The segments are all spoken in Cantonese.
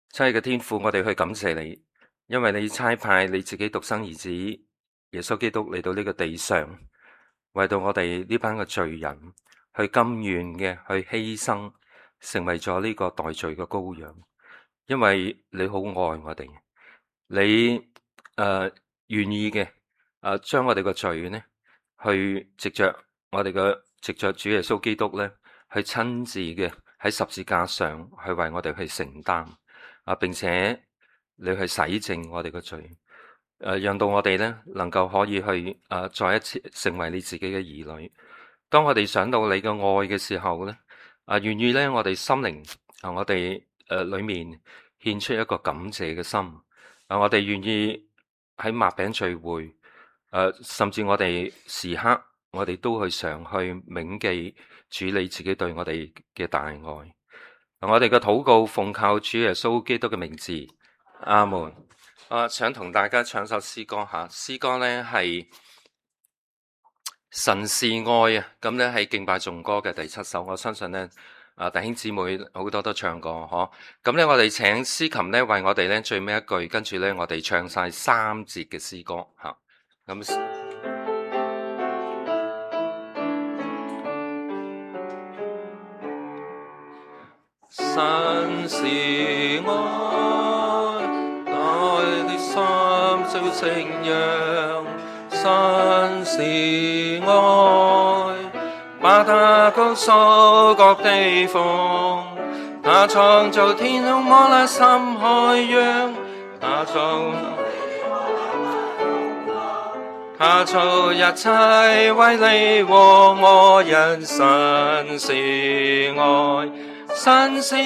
親愛嘅天父，我哋去感謝你，因為你差派你自己獨生兒子耶穌基督嚟到呢個地上，為到我哋呢班嘅罪人去甘願嘅去犧牲，成為咗呢個代罪嘅羔羊。因為你好愛我哋，你願意嘅將我哋嘅罪呢，去藉着主耶穌基督咧，去親自嘅喺十字架上去為我哋去承擔。並且你去洗淨我哋嘅罪，讓到我哋咧能夠可以去再一次成為你自己嘅兒女。當我哋想到你嘅愛嘅時候咧，願意咧我哋心靈我哋裏面獻出一個感謝嘅心。我哋願意喺擘餅聚會，甚至我哋時刻我哋都去常去銘記主你自己對我哋嘅大愛。我哋嘅禱告奉靠主耶穌基督嘅名字，阿門。想同大家唱首詩歌吓，詩歌呢係神是愛啊，咁呢係敬拜頌歌嘅第7首，我相信呢弟兄姊妹好多都唱過嗬。咁呢我哋請司琴呢為我哋呢最尾一句，跟住呢我哋唱晒3節嘅詩歌吓，咁。神是愛，愛的心照晴陽。神是愛，把它告訴各地方。他創造天空摩拉深海洋，他造一切為你和我人。神是愛，神是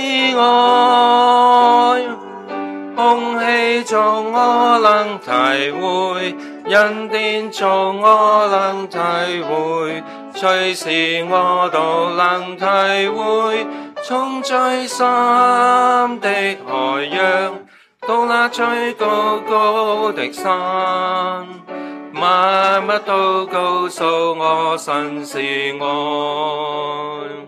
愛，空氣中我能體會，恩典中我能體會，隨時我都能體會，從最深的海洋到那最高高的山，萬物都告訴我神是愛。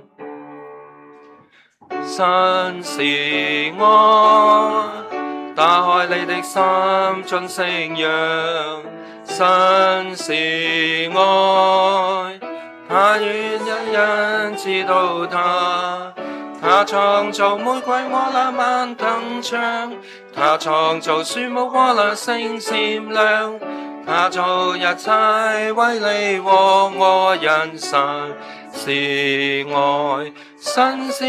神是愛，打開你的心盡聲揚。神是愛，他願人人知道他。他創造玫瑰和那蔓藤牆，他創造樹木和那星閃亮。他造一切為你和我人。神是愛，神是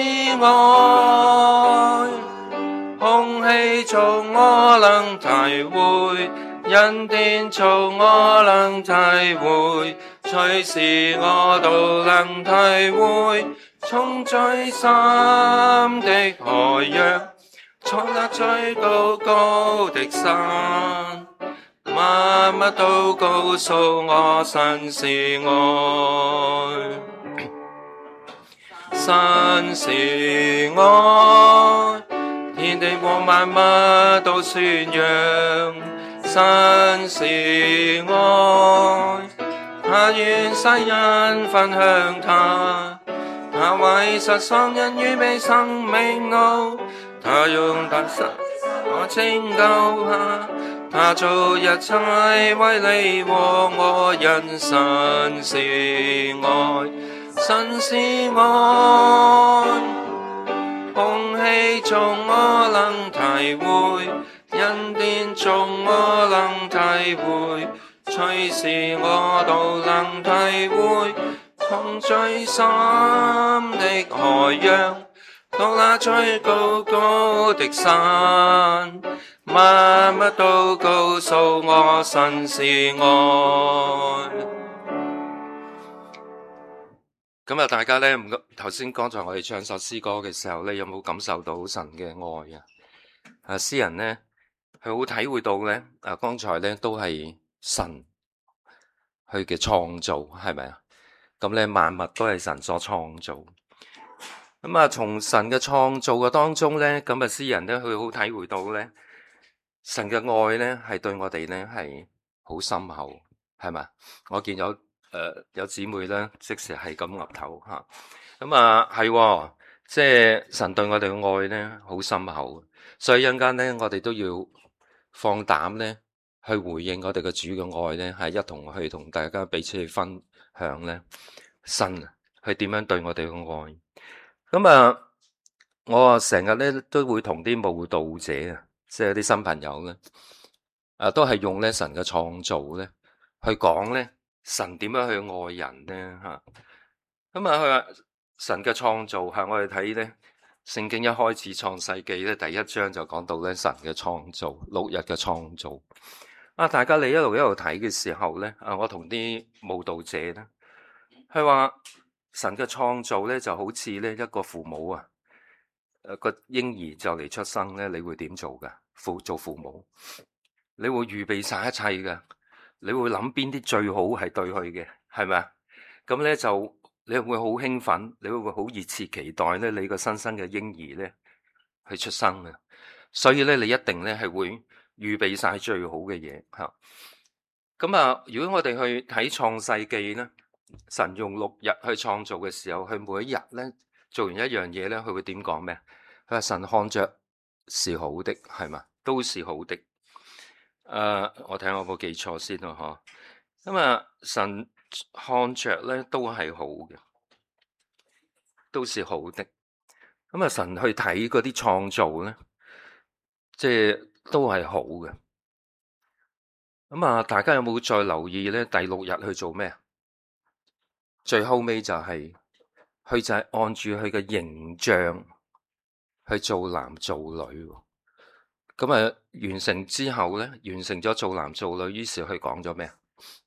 愛，空氣中我能體會，恩典中我能體會，隨時我都能體會，從最深的海洋，從那最高高的山，萬物都告訴我神是愛。神是愛，天地和萬物都宣揚。神是愛，他願世人分享他。他為失喪人預備生命路，他用大神我拯救他。他做一切為你和我人。神是愛，神是愛，空氣中我能體會，恩典中我能體會，隨時我都能體會，從最深的海洋到那最高高的山，萬物都告訴我神是愛。咁大家咧，頭先剛才我哋唱首詩歌嘅時候咧，有冇感受到神嘅愛啊？詩人咧，佢好體會到咧，剛才咧都係神佢嘅創造，係咪啊？咁咧萬物都係神所創造。咁從神嘅創造嘅當中咧，咁詩人咧，佢好體會到咧，神嘅愛咧係對我哋咧係好深厚，係咪？我見有姊妹咧，即時係咁岌頭吓，咁係即係神對我哋嘅愛咧，好深厚，所以一陣間咧，我哋都要放膽咧去回應我哋嘅主嘅愛咧，係一同去同大家彼此去分享咧，神係點樣對我哋嘅愛。咁啊，我啊成日咧都會同啲慕道者啊，即係啲新朋友咧，都係用咧神嘅創造咧去講咧神點樣去愛人咧吓。咁啊，佢話神嘅創造係我哋睇咧聖經一開始創世記咧第一章就講到咧神嘅創造，6日嘅創造。大家你一路睇嘅時候咧，我同啲慕道者咧，佢話神嘅創造咧就好似咧一個父母啊，個嬰兒就嚟出生咧，你會點做噶？做父母，你會預備晒一切噶，你會諗邊啲最好係對佢嘅，係咪啊？咁咧就你會好興奮，你會好熱切期待咧你個新生嘅嬰兒咧去出生啊！所以咧你一定咧係會預備晒最好嘅嘢吓。咁啊，如果我哋去睇創世記咧，神用6日去創造嘅時候，佢每一日咧做完一樣嘢咧，佢會點講咩？佢話神看着是好的，係嘛，都是好的。我睇下我冇記錯先咯，嗬。咁啊，神看着咧都係好嘅，都是好的。咁啊，神去睇嗰啲創造咧，即係都係好嘅。咁啊，大家有冇再留意咧？第6日去做咩？最後尾就係佢就係按住佢嘅形象去做男做女。咁啊，完成之後咧，完成咗做男做女，於是佢講咗咩？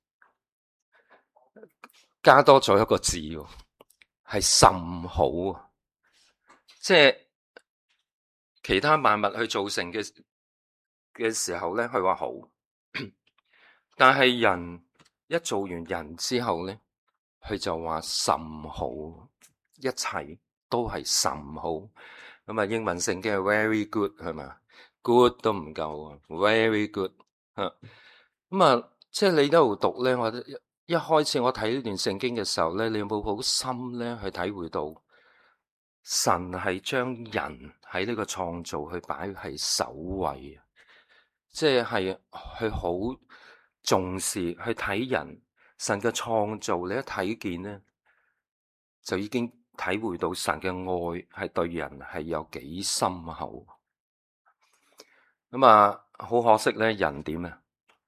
加多咗一個字，係甚好啊！即係其他萬物去造成嘅時候咧，佢話好，但係人一做完人之後咧，佢就話甚好，一切都係甚好。咁啊，英文聖經係 very good 係嘛？good 都唔夠啊 ，very good 咁啊，即係你一路讀咧，我一開始我睇呢段聖經嘅時候咧，你有冇好深咧去體會到神係將人喺呢個創造去擺喺首位啊？即係去好重視去睇人，神嘅創造，你一睇見咧，就已經體會到神嘅愛係對人係有幾深厚。咁啊，好可惜咧，人點啊？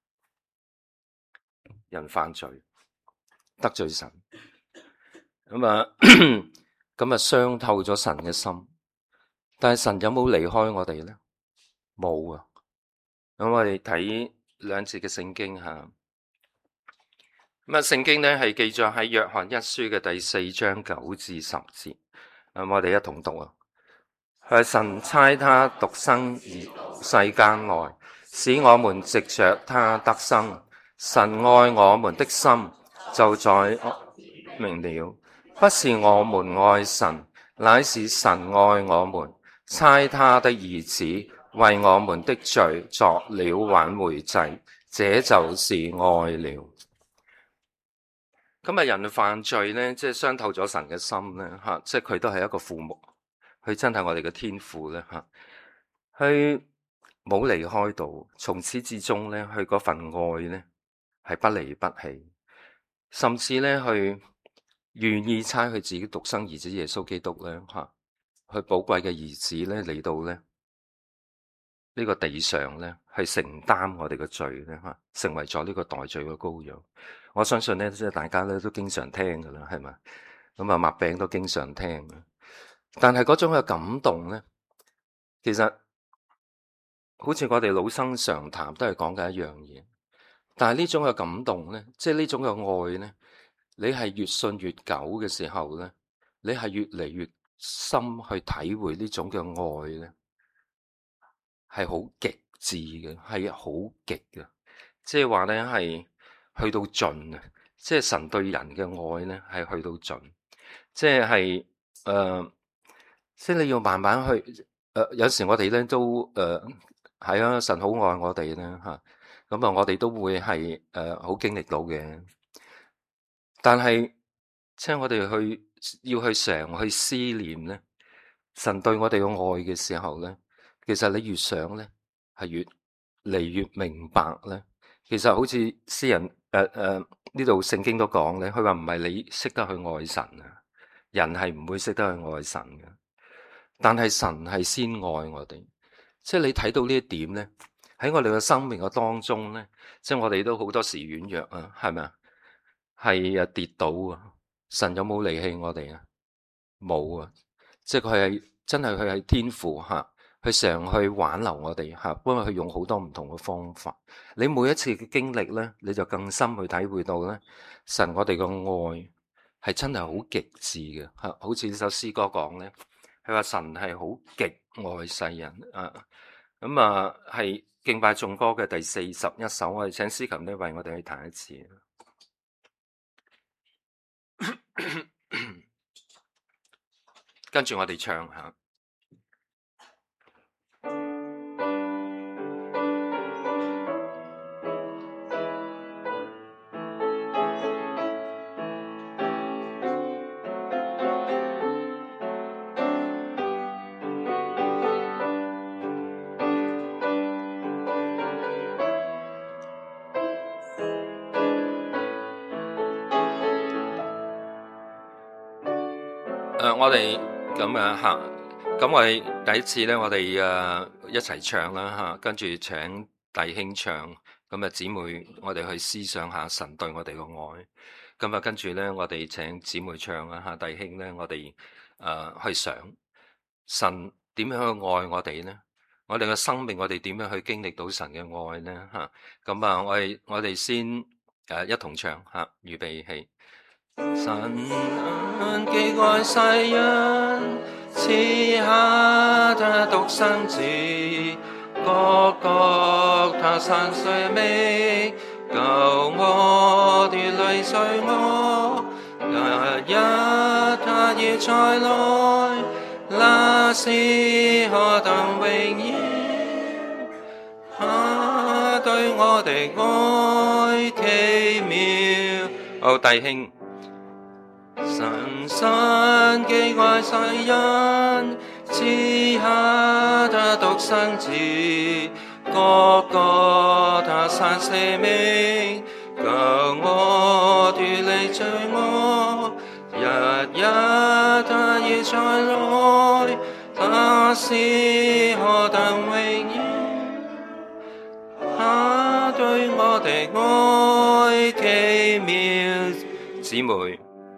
人犯罪，得罪神，咁啊，咁啊傷透咗神嘅心。但係神有冇離開我哋咧？冇啊。咁我哋睇兩節嘅聖經吓。咁啊，聖經咧係記載喺約翰一書嘅第4章9至10節。咁我哋一同讀啊。係神差他獨生兒世間來，使我們藉着他得生。神愛我們的心就在明了，不是我們愛神，乃是神愛我們，差他的兒子為我們的罪作了挽回祭，這就是愛了。咁啊，人犯罪咧，即係傷透咗神嘅心咧，吓，即係佢都係一個父母，佢真係我哋嘅天父咧，吓，佢冇離開到，從始至終咧，佢嗰份愛咧係不離不棄，甚至咧去願意差佢自己獨生兒子耶穌基督咧，吓，佢寶貴嘅兒子咧嚟到咧呢個地上咧，去承擔我哋嘅罪咧，吓，成為咗呢個代罪嘅羔羊。我相信咧，即係大家咧都經常聽噶啦，係咪？咁啊，麥餅都經常聽。但係嗰種嘅感動咧，其實好似我哋老生常談都係講緊一樣嘢。但係呢種嘅感動咧，即係呢種嘅愛咧，你係越信越久嘅時候咧，你係越嚟越深去體會呢種嘅愛咧，係好極致嘅，係好極嘅，即係話咧係去到盡啊！即係神對人嘅愛咧係去到盡，即係即係你要慢慢去有時我哋咧都係啊，神好愛我哋咧吓，咁啊我哋都會係好經歷到嘅，但係即係我哋要去常去思念咧， 神對我哋嘅愛嘅時候咧，其實你越想咧，係越嚟越明白咧。其實好似詩人呢度聖經都講咧，佢話唔係你識得去愛神啊，人係唔會識得去愛神嘅，但係神係先愛我哋。即係你睇到呢一點咧，喺我哋嘅生命嘅當中咧，即係我哋都好多時軟弱啊，係咪啊？係跌倒啊！神有冇離棄我哋啊？冇啊！即係佢係真係佢係天父吓，佢常去挽留我哋吓，不過佢用好多唔同嘅方法。你每一次嘅經歷咧，你就更深去體會到咧，神我哋嘅愛係真係好極致嘅吓，好似呢首詩歌講咧，佢話神係好極愛世人啊。咁啊，係敬拜頌歌嘅第41首，我哋請司琴呢為我哋去彈一次。跟住我哋唱下。我哋咁樣吓，咁我哋第一次咧，我哋一齊唱啦吓，跟住請弟兄唱，咁啊姊妹，我哋去思想下神對我哋嘅愛，咁啊跟住咧，我哋請姊妹唱啦吓，弟兄咧，我哋去想神點樣去愛我哋呢？我哋嘅生命，我哋點樣去經歷到神嘅愛呢？吓，咁啊，我哋先一同唱吓，預備起。神既愛世人，賜下他獨生子，各國他散碎命，救我脫離罪惡，日日他要再來，那是何等榮耀！他對我的愛奇妙。好，弟兄。神既愛世人，賜下他獨生子，各國他散捨命，救我脫離罪惡，日日他要再來，他是何等榮耀！他對我的愛奇妙。姊妹。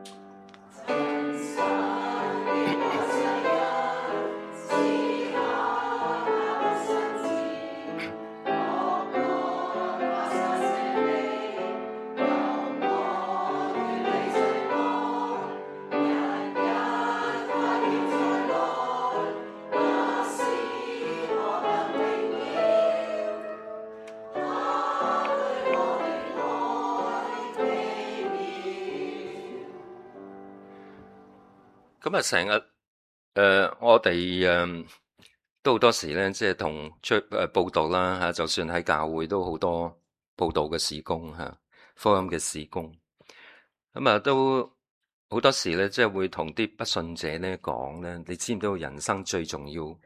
咁啊，成日我哋都好多時咧，即係同出報道啦吓，就算喺教會都好多報道嘅事工吓，福音嘅事工。咁啊，都好多時咧，即係會同啲不信者咧講咧，你知唔知道人生最重要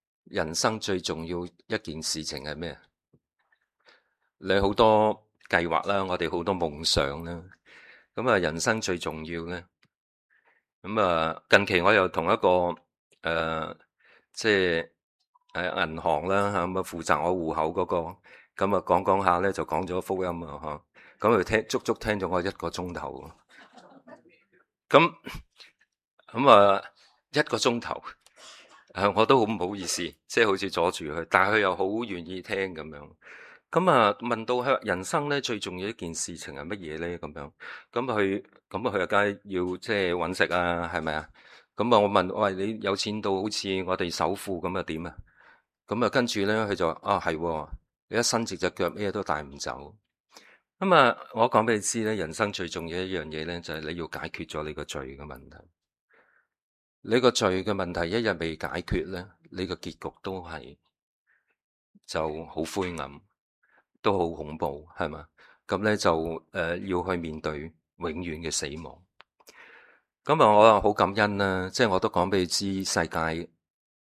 一件事情係咩？你好多計劃啦，我哋好多夢想啦。咁啊，人生最重要咧。咁啊，近期我又同一個即係銀行啦吓，咁啊負責我戶口嗰個，咁啊講下咧就講咗福音啊吓，咁佢足足聽咗我1個鐘頭，咁啊1個鐘頭，我都好唔好意思，即係好似阻住佢，但係佢又好願意聽咁樣。咁啊，問到佢人生咧最重要一件事情係乜嘢咧？咁樣，咁佢又梗係要即係搵食啊，係咪啊？咁啊，我問，喂，你有錢到好似我哋首富咁啊？點啊？咁啊，跟住咧，佢就話係，你一伸直隻腳，咩都帶唔走。咁啊，我講俾你知咧，人生最重要一樣嘢咧，就係你要解決咗你個罪嘅問題。你個罪嘅問題一日未解決咧，你個結局都係就好灰暗。都好恐怖，係嘛？咁咧就要去面對永遠嘅死亡。咁啊，我好感恩啦，即係我都講俾你知，世界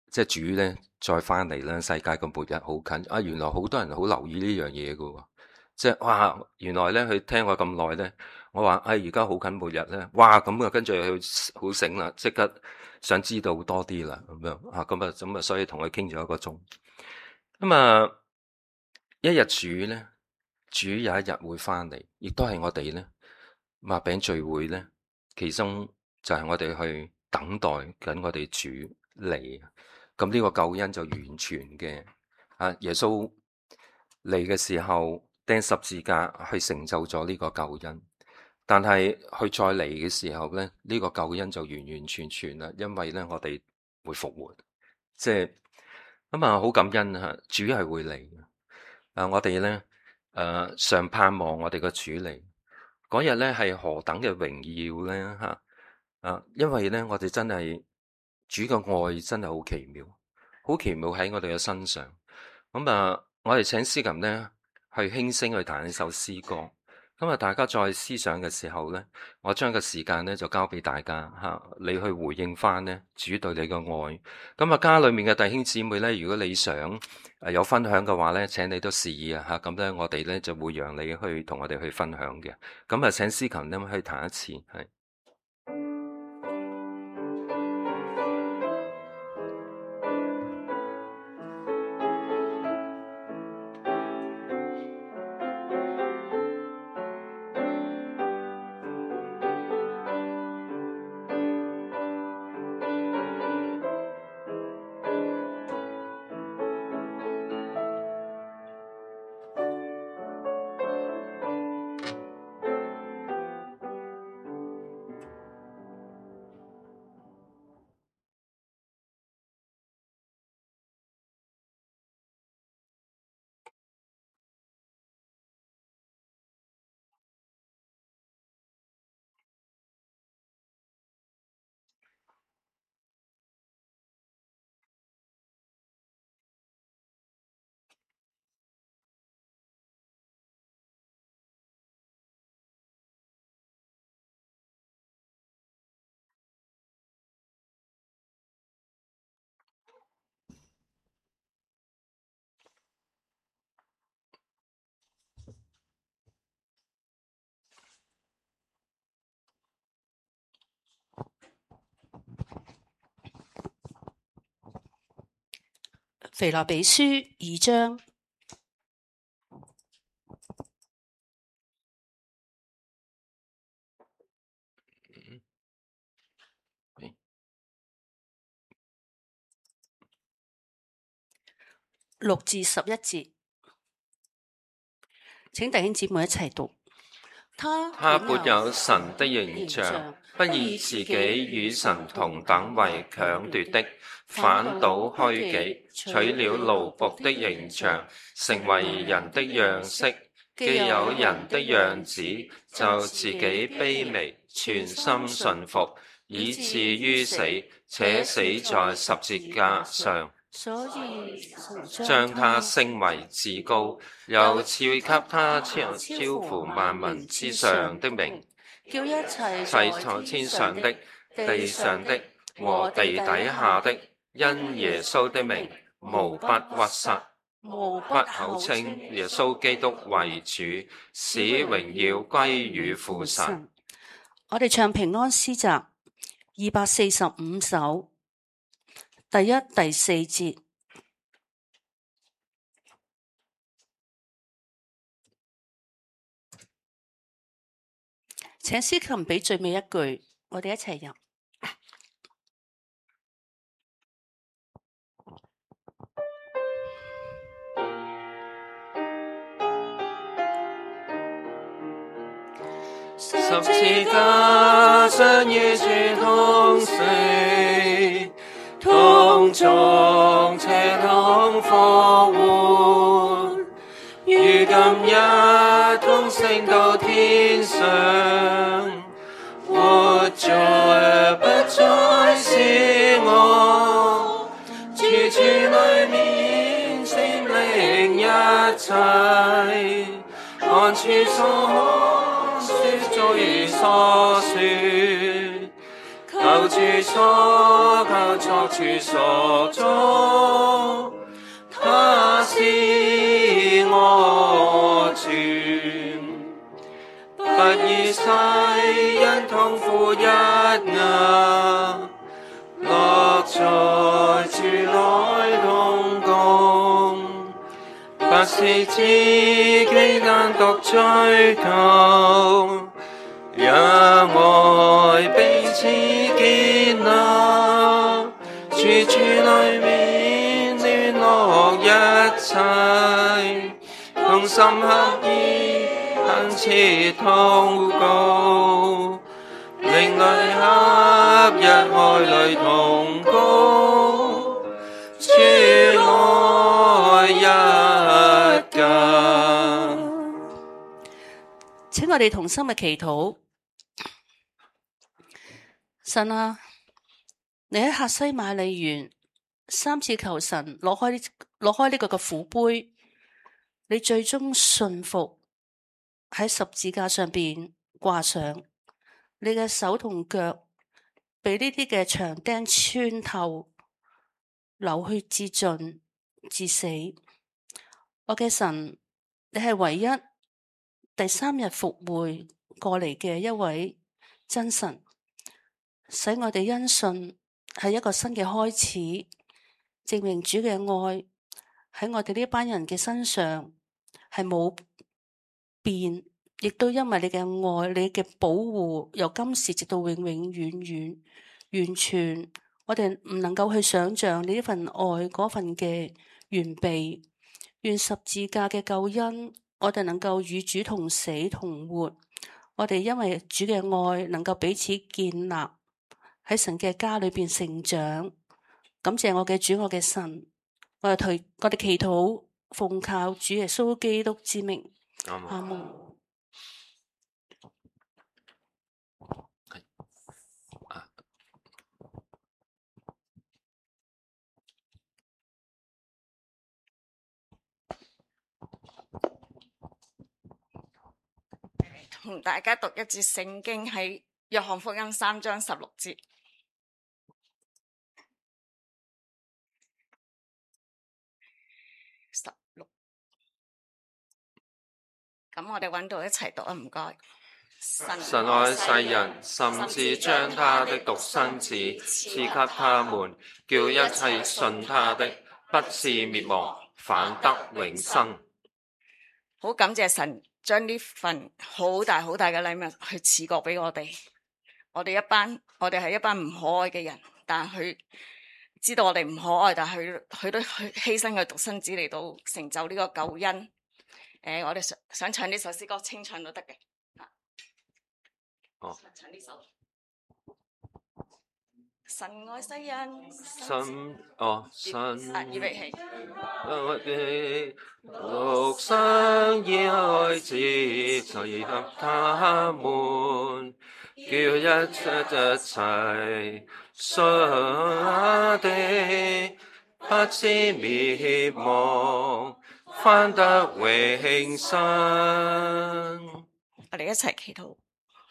即係主咧再翻嚟啦，世界個末日好近啊！原來好多人好留意呢樣嘢噶，即係哇！原來咧佢聽我咁耐咧，我話而家好近末日咧，哇！咁啊，跟住佢好醒啦，即刻想知道多啲啦，咁樣啊，咁啊，所以同佢傾咗1個鐘。咁啊，一日主有一日會翻嚟，亦都係我哋咧擘餅聚會咧，其中就係我哋去等待緊我哋主嚟。咁呢個救恩就完全嘅耶穌嚟嘅時候釘十字架去成就咗呢個救恩，但係佢再嚟嘅時候咧，呢個救恩就完完全全啦，因為咧我哋會復活，即係咁啊，好感恩主係會嚟我哋咧常盼望我哋個主嚟嗰日咧係何等嘅榮耀咧因為咧我哋真係主嘅愛真係好奇妙，好奇妙喺我哋嘅身上。咁我哋請司琴咧去輕聲去彈呢首詩歌。咁大家再思想嘅時候咧，我將個時間咧就交俾大家你去回應翻咧主對你嘅愛。咁家裏面嘅弟兄姊妹咧，如果你想有分享嘅話咧，請你都示意咁咧我哋咧就會讓你去同我哋去分享嘅。咁請司琴咧去彈一次係。 腓立比書2章6至11節，請弟兄姊妹一齊讀。 他沒有神的形象，不以自己與神同等為強奪的，反倒虛己，取了奴僕的形象，成為人的樣式。既有人的樣子，就自己卑微，全心順服，以至於死，且死在十字架上。 所以將他升為至高，又賜給他超乎萬民之上的名， 叫一切在天上的、地上的和地底下的，因耶穌的名，無不屈膝， 無不口稱耶穌基督為主，使榮耀歸於父神。 我哋唱平安詩集245首，第1、第4節。請司琴俾最尾一句，我哋一齊入。 十字架上與主同死，同葬且同復活，如今一同升到天上，活着不再是我，處處裡面佔領一切，看處所說，早已所說，求主所救作主所造，他是我主，不以世人痛苦一軛，樂在主內同共，不是自己單獨追求，讓愛彼此建立，主裏面聯絡一切，同心合意懇切禱告，靈裡合一愛裡同工，主愛一家。 請我哋同心嘅祈禱。神啊，你喺客西馬尼園3次求神攞開呢個嘅苦杯，你最終順服喺十字架上邊掛上，你嘅手同腳被呢啲嘅長釘穿透，流血至盡至死。我嘅神，你係唯一第3日復活過嚟嘅一位真神，使我哋因信係一個新嘅開始，證明主嘅愛喺我哋呢班人嘅身上係冇變，亦都因為你嘅愛，你嘅保護由今時直到永永遠遠，完全我哋唔能夠去想象你呢份愛嗰份嘅完備。願十字架嘅救恩，我哋能夠與主同死同活，我哋因為主嘅愛能夠彼此建立，喺神嘅家裏邊成長。感謝我嘅主，我嘅神，我哋祈禱奉靠主耶穌基督之名，阿門。 同大家讀一節聖經，喺約翰福音3章16節。16。咁我哋揾到一齊讀啊，唔該。 神愛世人，甚至將他的獨生子賜給他們，叫一切信他的不是滅亡，反得永生。 好感謝神將呢份好大好大嘅禮物去賜過俾我哋。我哋係一班唔可愛嘅人，但係佢知道我哋唔可愛，但係佢都去犧牲佢獨生子嚟到成就呢個救恩。我哋想唱呢首詩歌，清唱都得嘅。唱呢首。神愛世人， 神預備起。 獨生以愛子賜給他們，叫一切信他的不至滅亡，反得永生。 我哋一齊祈禱。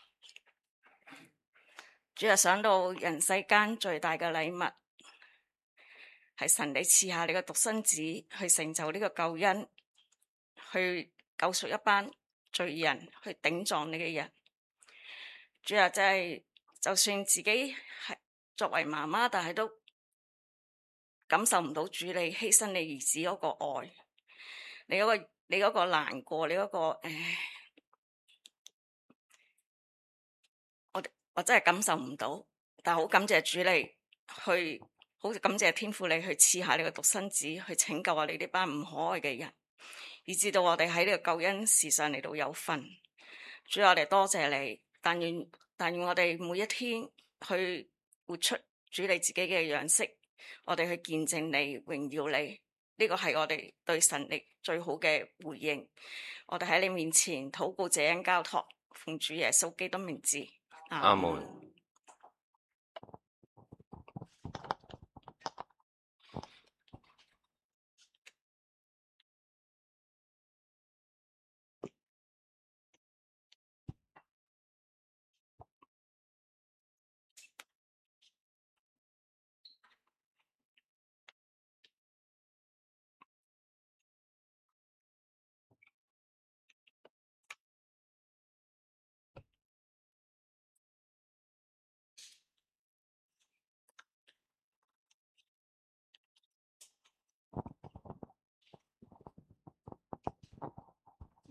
主啊，想到人世間最大嘅禮物係神你賜下你個獨生子去成就呢個救恩，去救贖一班罪人，去頂撞你嘅人。主啊，真係就算自己係作為媽媽，但係都感受唔到主你犧牲你兒子嗰個愛，你嗰個難過，你嗰個我真係感受唔到，但係好感謝主你去，好感謝天父你去賜下你個獨生子去拯救我哋呢班唔可愛嘅人，以至到我哋喺呢個救恩事上嚟到有份。主啊，我哋多謝你，但願我哋每一天去活出主你自己嘅樣式，我哋去見證你，榮耀你，呢個係我哋對神力最好嘅回應。我哋喺你面前禱告謝恩交託，奉主耶穌基督名字。 阿門。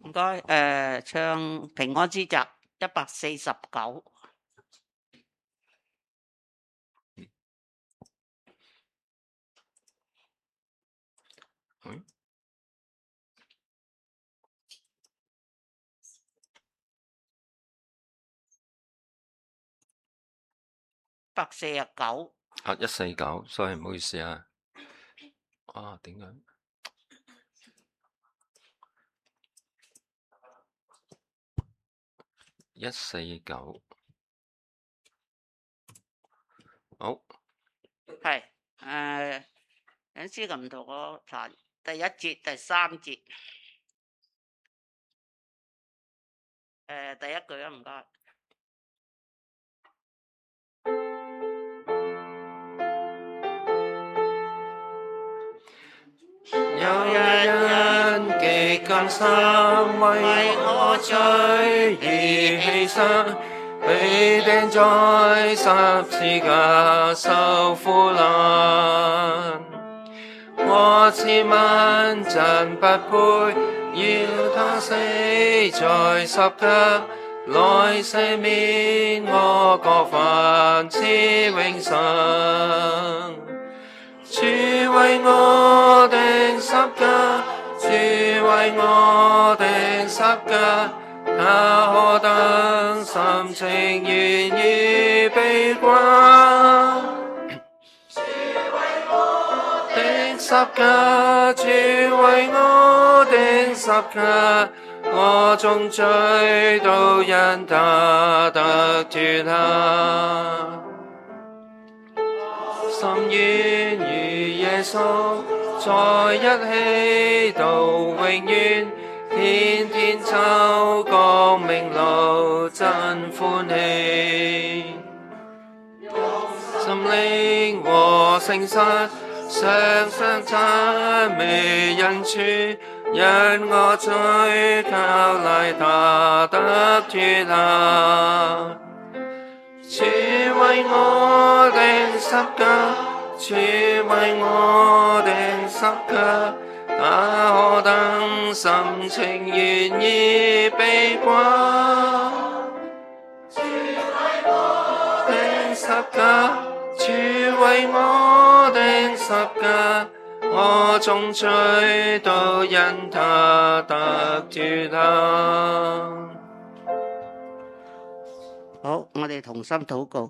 唔該，唱平安之集149。149。 啊，149，所以唔好意思啊。啊，點解？149，好。 係，隱詩咁同我查第1節、第3節。第一句啊，唔該。 有一人極甘心為我罪而犧牲，被釘在十字架受苦難。我自問真不配，要他死在十架，來赦免我過犯，賜永生。主為我釘十架，主為我釘十架，他何等心情願意被關。主為我釘十架，主為我釘十架，我眾罪都因他得脫下。心願與耶穌在一起到永遠，天天走光明路真歡喜。心靈和誠實常常讚美恩主，因我罪靠賴他得脫下。主為我釘十架，主為我釘十架，他何等心情願意被關。主為我釘十架，主為我釘十架，我眾罪都因他得脫下。 好，我哋同心禱告。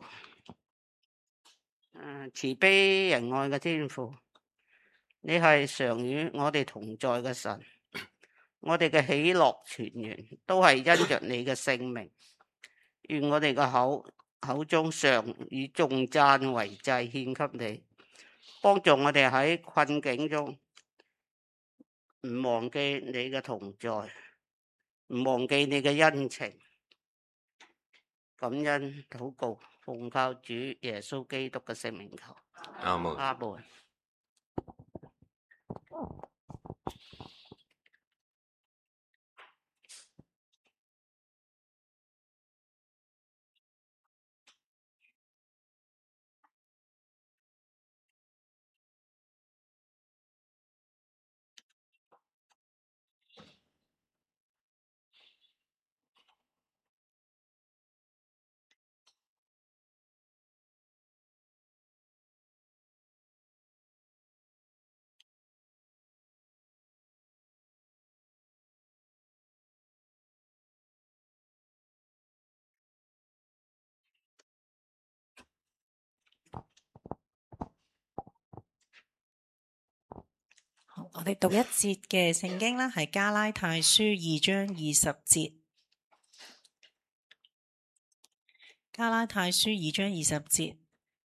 慈悲仁愛嘅天父，你係常與我哋同在嘅神，我哋嘅喜樂泉源都係因着你嘅聖名。願我哋嘅口中常以頌讚為祭獻給你，幫助我哋喺困境中唔忘記你嘅同在，唔忘記你嘅恩情。感恩禱告，奉靠主耶穌基督嘅聖名求。 阿門。 阿門。 我哋讀一節嘅聖經啦，係加拉太書2章20節。加拉太書2章20節。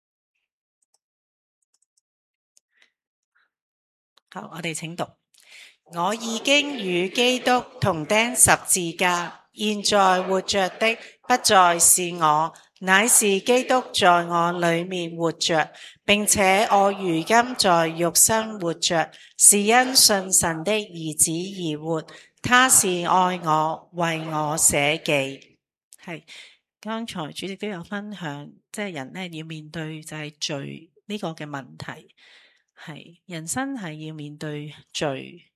好，我哋請讀。我已經與基督同釘十字架，現在活着的不再是我，乃是基督在我裏面活着，並且我如今在肉身活着，是因信神的兒子而活。他是愛我，為我捨己。係，剛才主席都有分享，即係人呢要面對就係罪呢個嘅問題，係人生係要面對罪。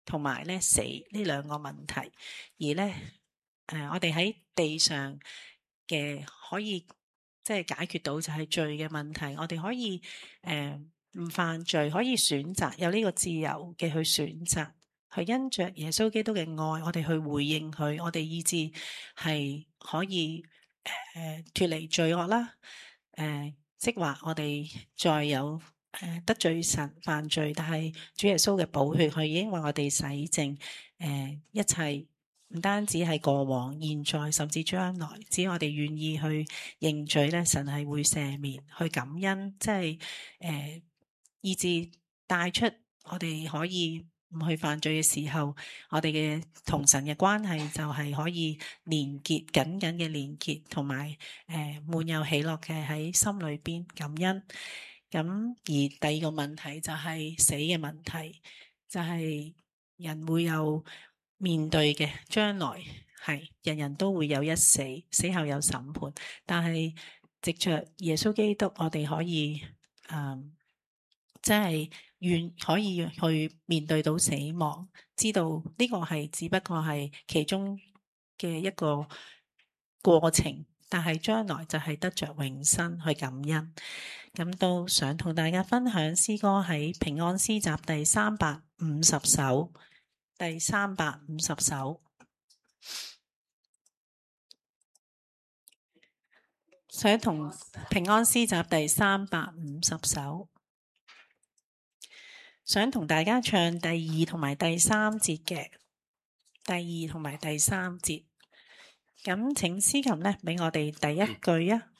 同埋咧死呢兩個問題，而咧我哋喺地上嘅可以即係解決到就係罪嘅問題，我哋可以唔犯罪，可以選擇有呢個自由嘅去選擇，去因着耶穌基督嘅愛，我哋去回應佢，我哋以致係可以脫離罪惡啦，即話我哋再有得罪神犯罪，但係主耶穌嘅寶血，佢已經為我哋洗淨一切。唔單止係過往、現在，甚至將來，只要我哋願意去認罪咧，神係會赦免、去感恩，即係以致帶出我哋可以唔去犯罪嘅時候，我哋嘅同神嘅關係就係可以連結緊緊嘅連結，同埋滿有喜樂嘅喺心裏邊感恩。咁而第二個問題就係死嘅問題，就係人會有面對嘅將來，係人人都會有一死，死後有審判。但係藉着耶穌基督，我哋可以即係可以去面對到死亡，知道呢個係只不過係其中嘅一個過程，但係將來就係得着永生去感恩。咁都想同大家分享詩歌喺平安詩集第350首，第350首。想同平安詩集第350首，想同大家唱第2同埋第3節嘅，第2同埋第3節。咁請司琴呢俾我哋第一句啊。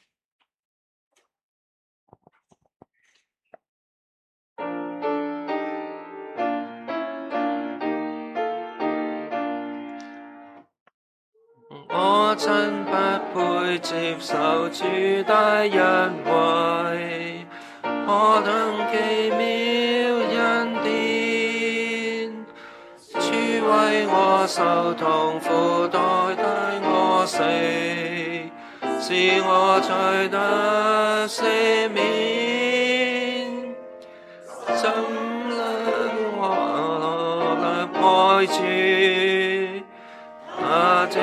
我真不配接受主大恩惠，何等奇妙恩典，主為我受痛苦代替我死，使我罪得赦免，怎能我略愛主，他這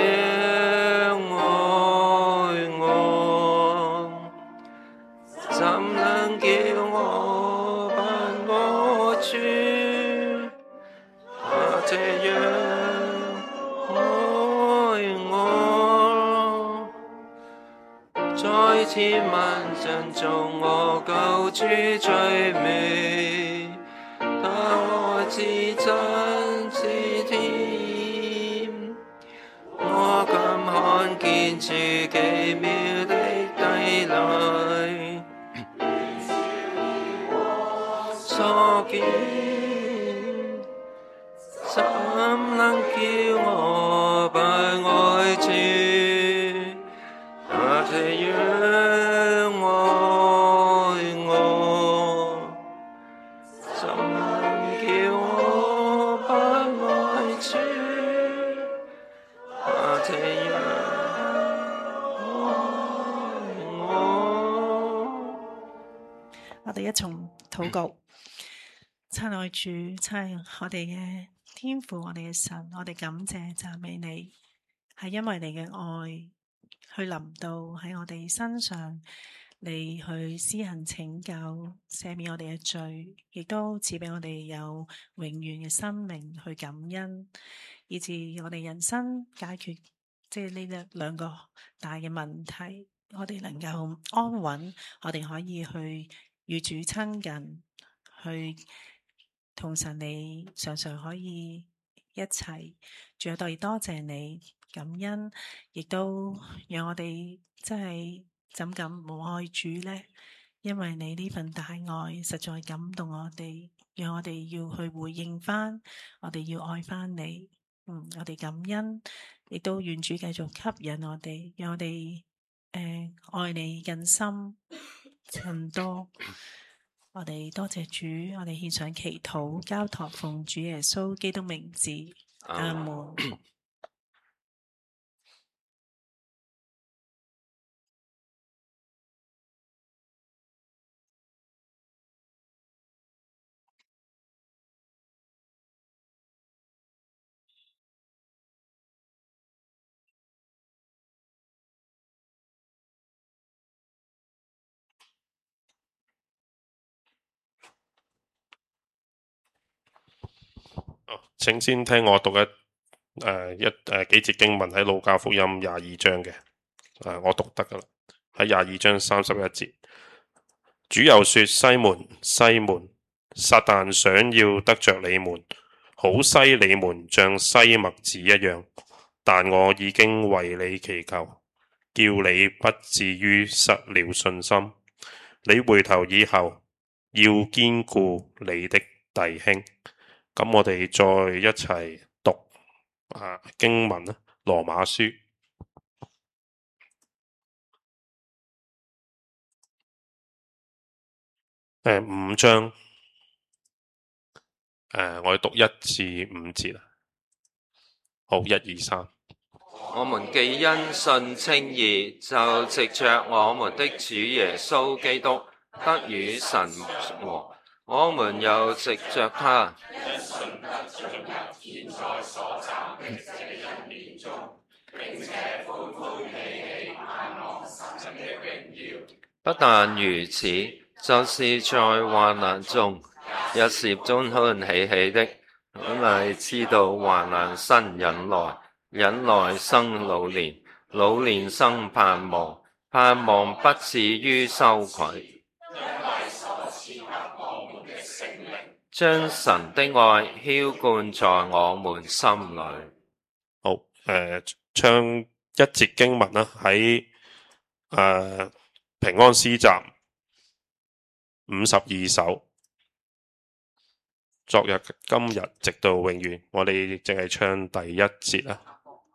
怎能叫我不愛主？他這樣愛我，在千萬人中我救主最美，他愛至真至甜，我今看見主奇妙的砥礪。所見，怎能叫我不愛主？他這樣愛我，怎能叫我不愛主？他這樣愛我。 我哋一同禱告。親愛主，親我哋嘅天父，我哋嘅神，我哋感謝讚美你，係因為你嘅愛去臨到喺我哋身上，你去施行拯救，赦免我哋嘅罪，亦都賜俾我哋有永遠嘅生命去感恩，以致我哋人生解決即係呢兩個大嘅問題，我哋能夠安穩，我哋可以去與主親近，去同神你常常可以一齊，仲有我哋多謝你感恩，亦都讓我哋真係怎敢唔愛主呢？因為你呢份大愛實在感動我哋，讓我哋要去回應翻，我哋要愛翻你。我哋感恩，亦都願主繼續吸引我哋，讓我哋愛你更深更多。我哋多謝主，我哋獻上祈禱，交託奉主耶穌基督名字，阿門。 請先聽我讀幾節經文喺路加福音22章嘅，我讀得噶啦，喺22章31節，主又說：西門，西門，撒旦想要得着你們，好篩你們像篩麥子一樣，但我已經為你祈求，叫你不至於失了信心。你回頭以後，要堅固你的弟兄。咁我哋再一齊讀經文啦，《羅馬書》5章，我哋讀1至5節。好，1、2、3。 我們既因信稱義，就藉着我們的主耶穌基督得與神和。我們又藉着他，不但如此，就是在患難中，也是歡歡喜喜的，因為知道患難生忍耐，忍耐生老練，老練生盼望，盼望不至於羞愧，將神的愛澆灌在我們心裏。 好，唱一節經文啦，喺平安詩集52首，昨日、今日，直到永遠。我哋淨係唱第1節啦。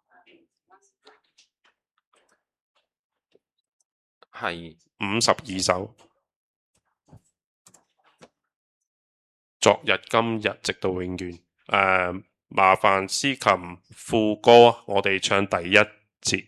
係 52首，昨日、今日，直到永遠。麻煩司琴副歌，我哋唱第1節。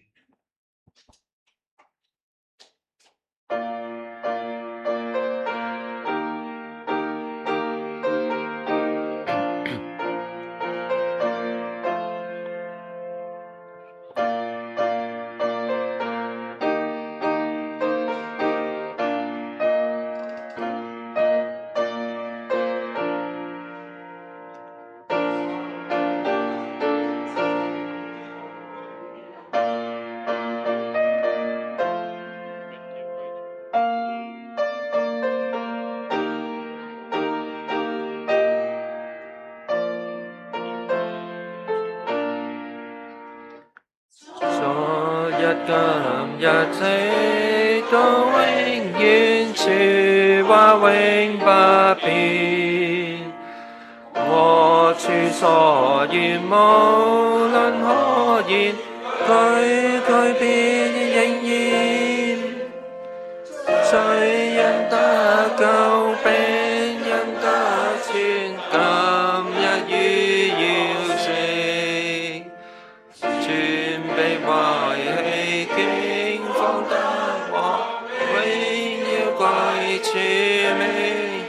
今日直到永遠，主話永不變。我處所願無論何言，句必應驗。罪人得救，病人得全，今日於要成，全被遺棄，驚慌得禍，榮耀歸主名。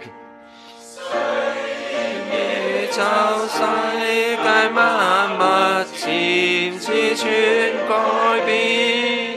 宇宙世界萬物漸次全改變。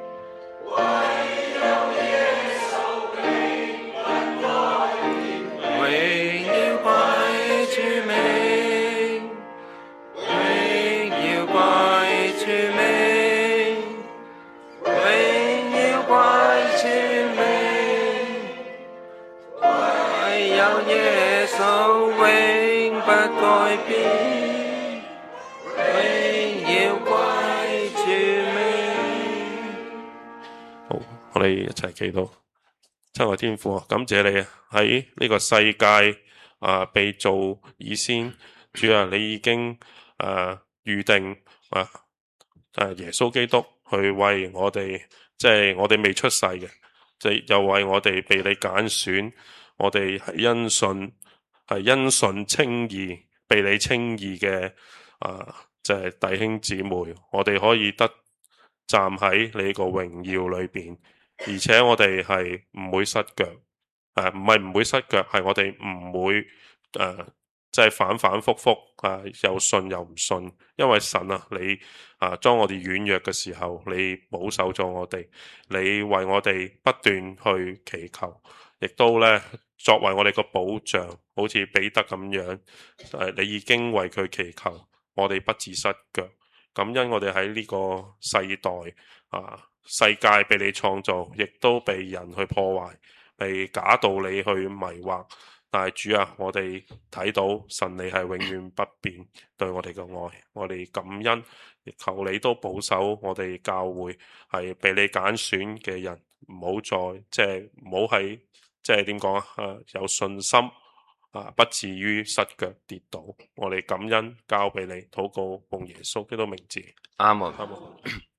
好，我哋一齊祈禱。親愛天父，感謝你喺呢個世界被造以先，主啊，你已經預定耶穌基督去為我哋，即係我哋未出世嘅，即係又為我哋被你揀選，我哋係因信稱義，被你稱義嘅即係弟兄姊妹，我哋可以得站喺你個榮耀裏邊，而且我哋係唔會失腳，唔係唔會失腳，係我哋唔會即係反反复复又信又唔信，因為神啊，你當我哋軟弱嘅時候，你保守咗我哋，你為我哋不斷去祈求，亦都咧作為我哋個保障，好似彼得咁樣，你已經為佢祈求，我哋不致失腳。感恩我哋喺呢個世代世界被你創造，亦都被人去破壞，被假道理去迷惑。但係主啊，我哋睇到神你係永遠不變對我哋嘅愛，我哋感恩，求你都保守我哋教會係被你揀選嘅人，唔好再即係唔好喺即係點講啊？有信心不至於失腳跌倒。我哋感恩交俾你，禱告奉耶穌基督名字。 阿門。 阿門。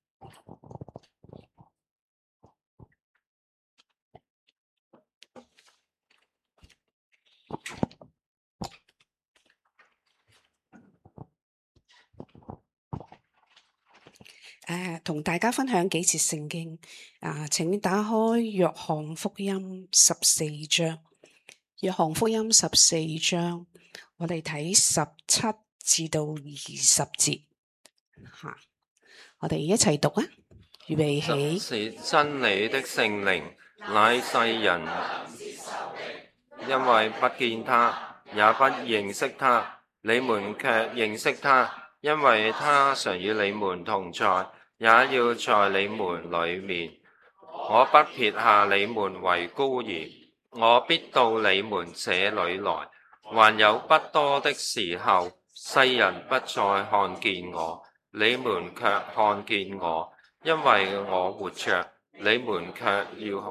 同大家分享幾節聖經。請打開約翰福音14章。約翰福音14章，我哋睇17至到20節。我哋一齊讀啊！預備起。 是真理的聖靈，乃世人因為不見他，也不認識他，你們卻認識他，因為他常與你們同在，也要在你們裏面。我不撇下你們為孤兒，我必到你們這裏來。還有不多的時候，世人不再看見我，你們卻看見我，因為我活着，你們卻要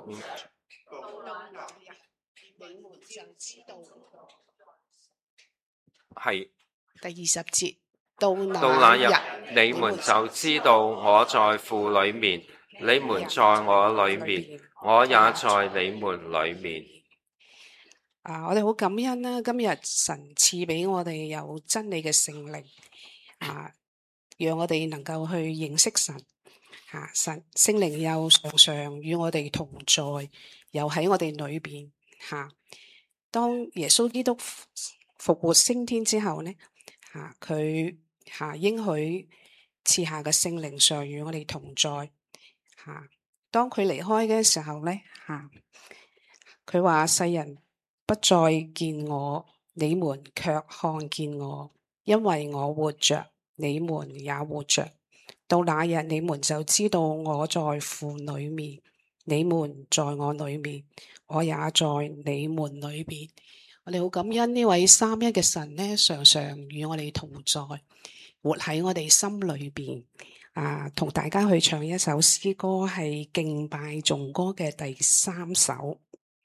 係第20節，到那日， 日你們就知道我在父裏面，你們在我裏面，我也在你們裏面。 我哋好感恩啦！今日神賜俾我哋有真理嘅聖靈，讓我哋能夠去認識神。神聖靈又常常與我哋同在，又喺我哋裏邊。當耶穌基督復活升天之後呢，佢應許賜下嘅聖靈常與我哋同在。當佢離開嘅時候呢，佢話世人不再見我，你們卻看見我，因為我活着，你們也活着。到那日，你們就知道我在父裏面，你們在我裏面，我也在你們裏面。我哋好感恩呢位三一嘅神呢，常常與我哋同在，活喺我哋心裏邊。同大家去唱一首詩歌，係敬拜頌歌嘅第3首。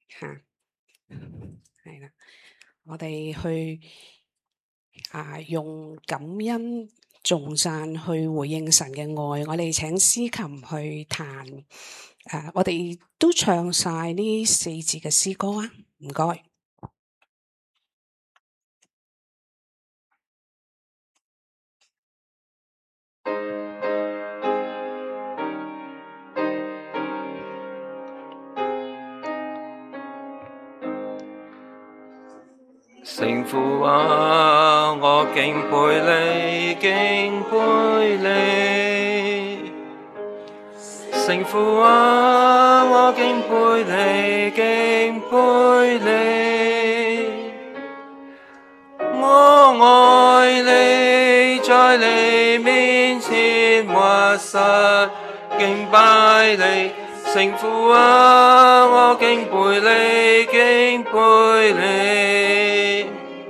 係啦，我哋去用感恩頌讚去回應神嘅愛。我哋請司琴去彈，我哋都唱晒呢4節嘅詩歌啊！唔該。 聖父啊，我敬佩你，敬佩你。聖父啊，我敬佩你，敬佩你。我愛你，在你面前屈膝敬拜你。聖父啊，我敬佩你，敬佩你。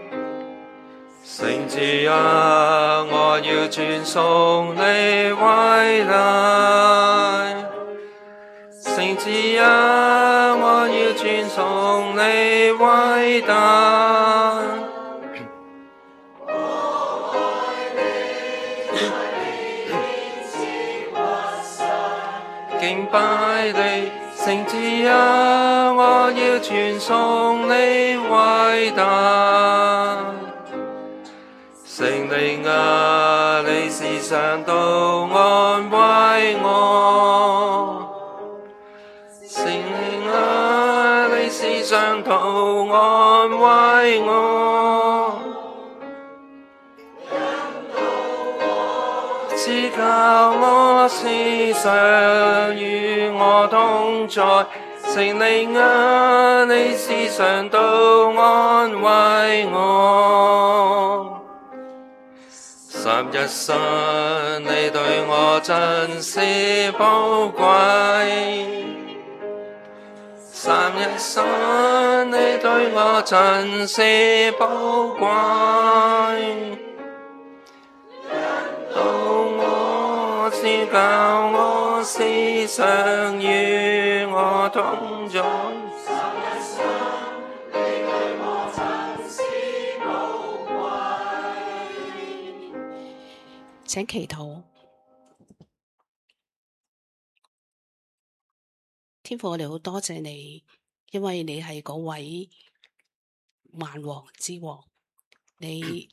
聖子啊，我要傳頌你偉大。聖子啊，我要傳頌你偉大。敬拜你，聖子啊，我要傳頌你偉大。聖靈啊，你時常都安慰我。聖靈啊，你時常都安慰我。賜教我時常與我同在， 聖靈啊，你時常都安慰我。三一神，你對我真是寶貴。三一神，你對我真是寶貴。到我是教我時常與我同在。 請祈禱。天父，我哋好多謝你，因為你係嗰位萬王之王，你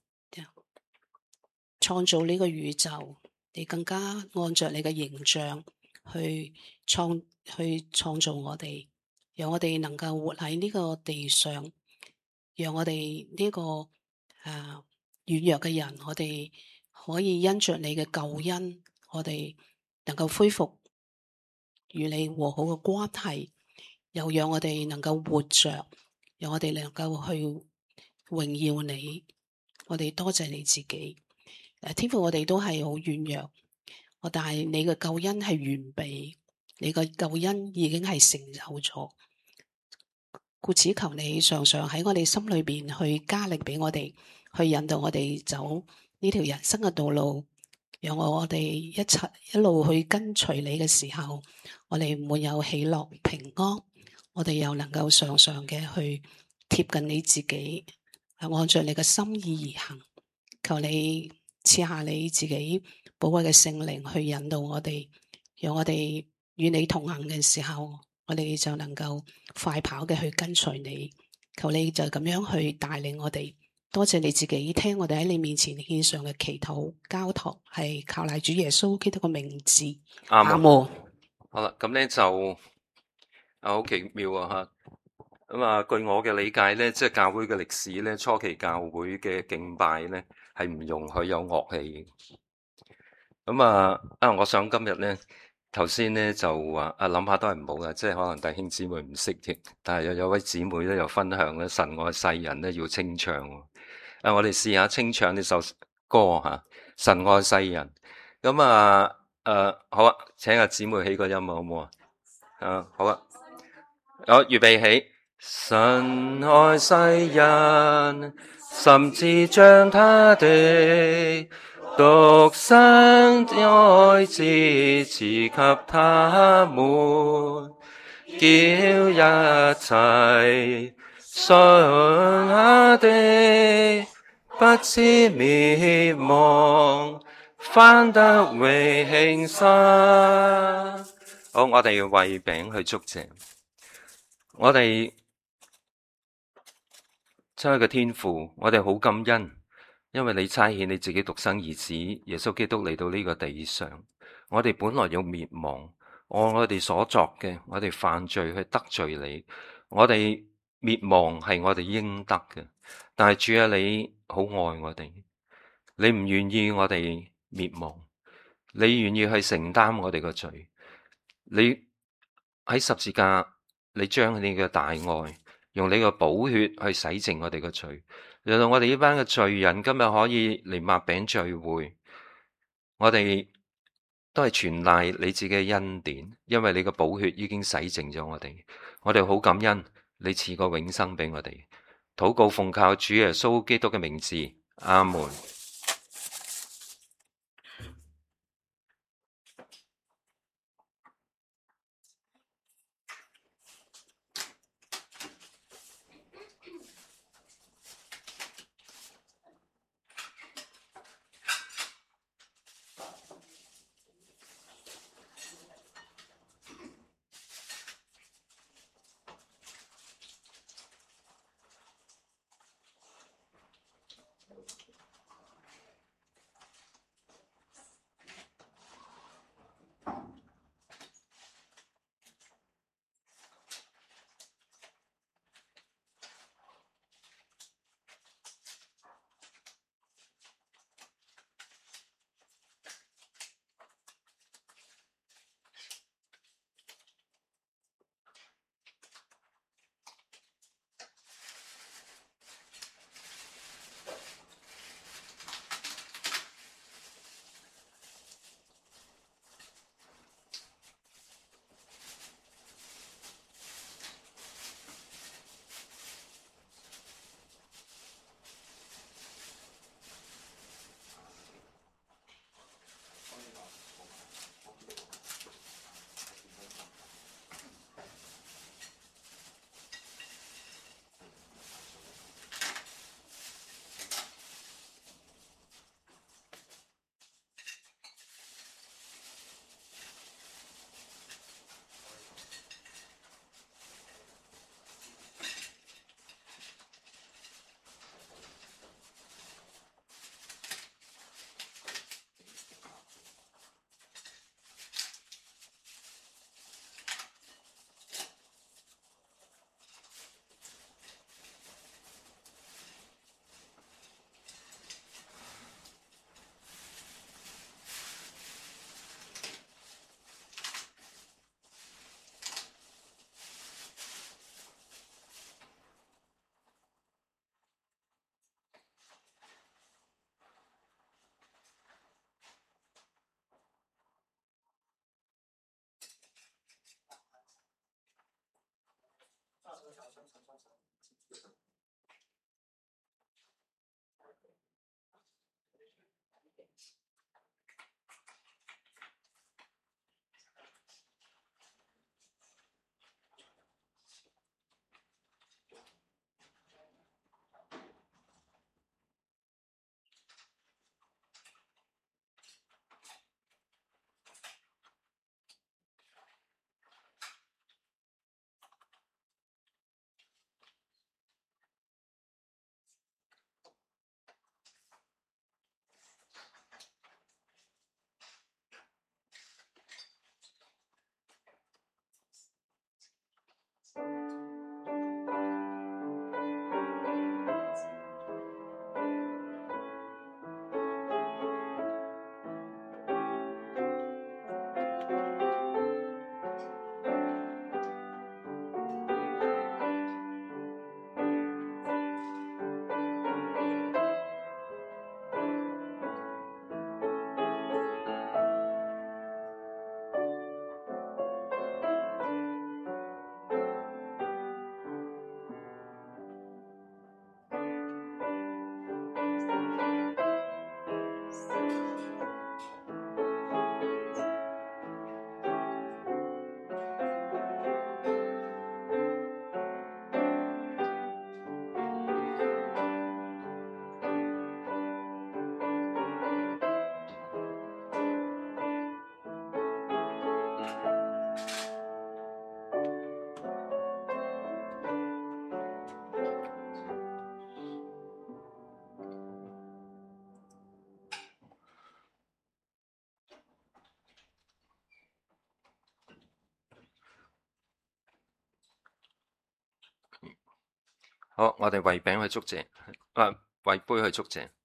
創造呢個宇宙，你更加按着你嘅形象去創造我哋，讓我哋能夠活喺呢個地上，讓我哋呢個軟弱嘅人，我哋可以因着你嘅救恩，我哋能夠恢復與你和好嘅關係，又讓我哋能夠活着，讓我哋能夠去榮耀你。我哋多謝你自己。天父，我哋都係好軟弱，但係你嘅救恩係完備，你嘅救恩已經係成就咗。故此求你常常喺我哋心裏邊去加力俾我哋，去引導我哋走呢條人生嘅道路，讓我哋一路去跟隨你嘅時候，我哋滿有喜樂平安，我哋又能夠常常嘅去貼近你自己，按照你嘅心意而行。求你賜下你自己寶貴嘅聖靈去引導我哋，讓我哋與你同行嘅時候，我哋就能夠快跑嘅去跟隨你。求你就咁樣去帶領我哋。多謝你自己聽我哋喺你面前獻上嘅祈禱交託，係靠賴主耶穌基督嘅名字。阿門。 好啦，咁咧就好奇妙啊吓。咁啊，據我嘅理解咧，即係教會嘅歷史咧，初期教會嘅敬拜咧係唔容許有樂器嘅。咁我想今日咧，頭先咧就話諗下都係唔好啦，即係可能弟兄姊妹唔識嘅，但係有位姊妹咧又分享咧，神愛世人咧要清唱。我哋試下清唱呢首歌吓，神愛世人。咁好啊，請阿姊妹起個音好唔好啊？好啊，好，預備起。神愛世人，甚至將他的獨生愛子賜給他們，叫一切信他的不至滅亡，反得永生。好，我哋要為餅去祝謝。我哋親愛嘅天父，我哋好感恩，因為你差遣你自己獨生兒子耶穌基督嚟到呢個地上。我哋本來要滅亡，按我哋所作嘅，我哋犯罪去得罪你，我哋滅亡係我哋應得嘅。但係主啊，你好愛我哋，你唔願意我哋滅亡，你願意去承擔我哋個罪。你喺十字架，你將你嘅大愛，用你嘅寶血去洗淨我哋嘅罪，讓到我哋呢班嘅罪人今日可以嚟擘餅聚會。我哋都係全賴你自己嘅恩典，因為你嘅寶血已經洗淨咗我哋。我哋好感恩，你賜個永生俾我哋。禱告奉靠主耶穌基督嘅名字，阿門。 好，我哋為餅去祝謝，為杯去祝謝。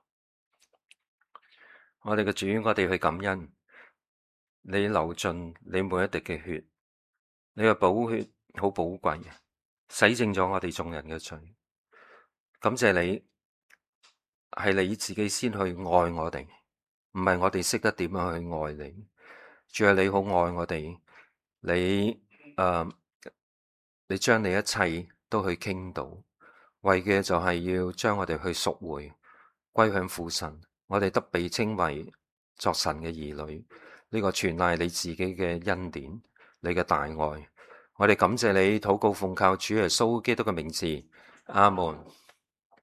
我哋嘅主，我哋去感恩，你流盡你每一滴嘅血，你嘅寶血好寶貴嘅，洗淨咗我哋眾人嘅罪。感謝你，係你自己先去愛我哋，唔係我哋識得點樣去愛你。主啊，你好愛我哋，你將你一切都去傾倒，為嘅就係要將我哋去贖回，歸向父神。我哋得被稱為作神嘅兒女，呢個全賴你自己嘅恩典，你嘅大愛。我哋感謝你，禱告奉靠主耶穌基督嘅名字，阿門。